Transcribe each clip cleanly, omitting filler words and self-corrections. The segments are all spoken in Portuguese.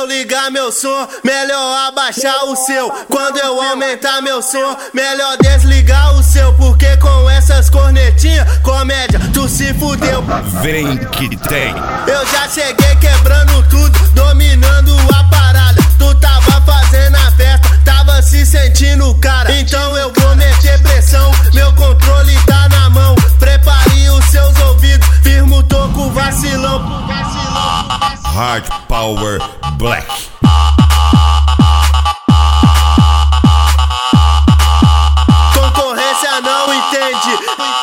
ligar meu som, melhor abaixar o seu. Quando eu aumentar meu som, melhor desligar o seu. Porque com essas cornetinhas, comédia, tu se fudeu. Vem que tem. Eu já cheguei quebrando tudo, dominando a parada. Tu tava fazendo a festa, tava se sentindo cara. Então eu vou meter pressão, meu controle tá na mão. Prepare os seus ouvidos, firma o toco vacilão. Hard Power Black. Concorrência não entende.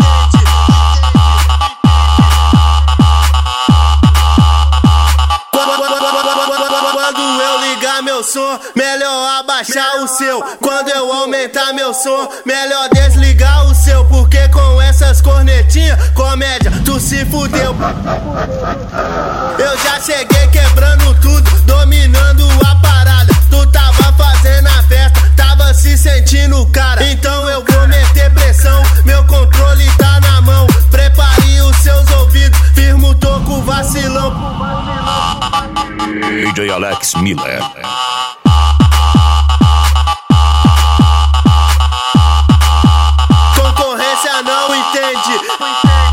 Quando eu ligar meu som, melhor abaixar o seu. Quando eu aumentar meu som, melhor desligar o seu. Porque com essas cornetinhas, comédia, tu se fudeu. Eu já cheguei quebrando tudo, dominando a parada. Tu tava fazendo a festa, tava se sentindo cara. Então eu vou meter pressão, meu controle tá na mão. Prepare os seus ouvidos, firma o toco vacilão. DJ Alex Miller. Concorrência não entende.